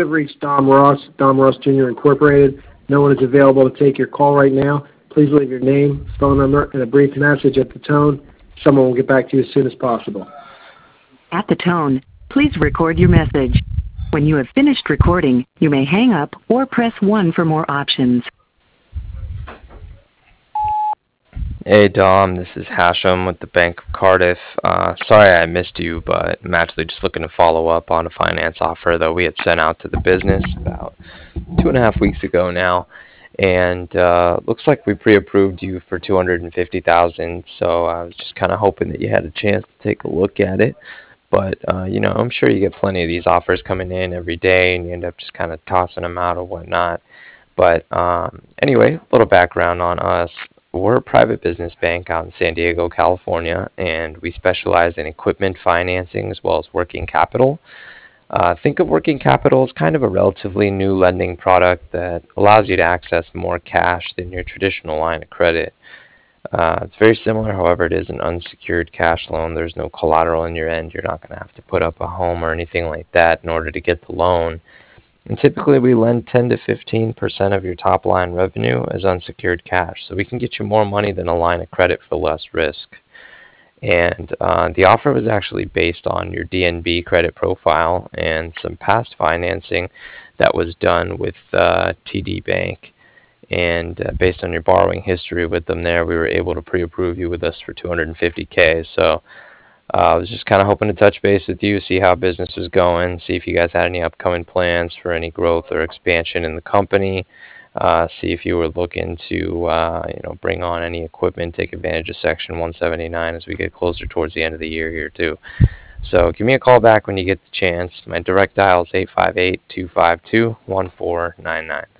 have reached Dom Ross Jr. Incorporated. No one is available to take your call right now. Please leave your name, phone number, and a brief message at the tone. Someone will get back to you as soon as possible. At the tone, please record your message. When you have finished recording, you may hang up or press 1 for more options. Hey Dom, this is Hashem with the Bank of Cardiff. Sorry I missed you, but I'm actually just looking to follow up on a finance offer that we had sent out to the business about 2.5 weeks ago now. And looks like we pre-approved you for $250,000, so I was just kind of hoping that you had a chance to take a look at it. But, I'm sure you get plenty of these offers coming in every day, and you end up just kind of tossing them out or whatnot. But anyway, a little background on us. We're a private business bank out in San Diego, California, and we specialize in equipment financing as well as working capital. Think of working capital as kind of a relatively new lending product that allows you to access more cash than your traditional line of credit. It's very similar, however, it is an unsecured cash loan. There's no collateral in your end. You're not going to have to put up a home or anything like that in order to get the loan. And typically we lend 10 to 15% of your top line revenue as unsecured cash. So we can get you more money than a line of credit for less risk. And the offer was actually based on your DNB credit profile and some past financing that was done with TD Bank. And based on your borrowing history with them there, we were able to pre-approve you with us for $250K. So I was just kind of hoping to touch base with you, see how business is going, see if you guys had any upcoming plans for any growth or expansion in the company, see if you were looking to bring on any equipment, take advantage of Section 179 as we get closer towards the end of the year here too. So give me a call back when you get the chance. My direct dial is 858-252-1499.